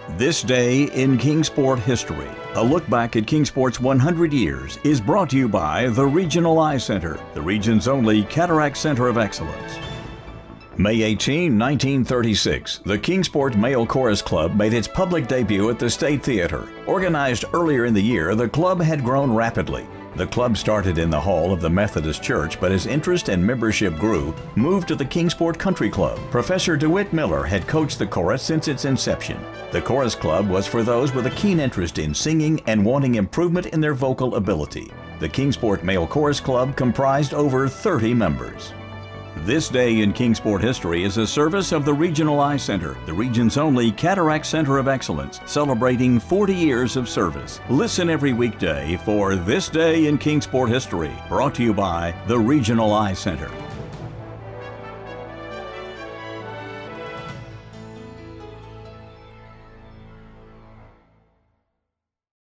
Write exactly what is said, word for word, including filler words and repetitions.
This Day in Kingsport History, a look back at Kingsport's one hundred years, is brought to you by the Regional Eye Center, the region's only cataract center of excellence. May eighteenth, nineteen thirty-six, the Kingsport Male Chorus Club made its public debut at the State Theater. Organized earlier in the year, the club had grown rapidly. The club started in the hall of the Methodist Church, but as interest and membership grew, moved to the Kingsport Country Club. Professor DeWitt Miller had coached the chorus since its inception. The Chorus Club was for those with a keen interest in singing and wanting improvement in their vocal ability. The Kingsport Male Chorus Club comprised over thirty members. This Day in Kingsport History is a service of the Regional Eye Center, the region's only cataract center of excellence, celebrating forty years of service. Listen every weekday for This Day in Kingsport History, brought to you by the Regional Eye Center.